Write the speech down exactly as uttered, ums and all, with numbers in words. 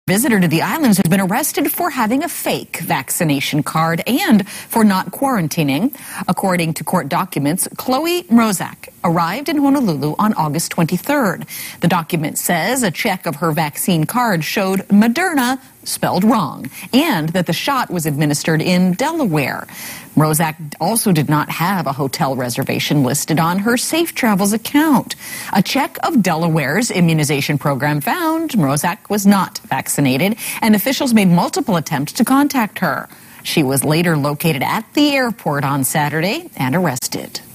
Visitor to the islands has been arrested for having a fake vaccination card and for not quarantining. According to court documents, Chloe Mrozak arrived in Honolulu on August twenty-third. The document says a check of her vaccine card showed Moderna spelled wrong and that the shot was administered in Delaware. Mrozak also did not have a hotel reservation listed on her Safe Travels account. A check of Delaware's immunization program found Mrozak was not vaccinated, and officials made multiple attempts to contact her. She was later located at the airport on Saturday and arrested.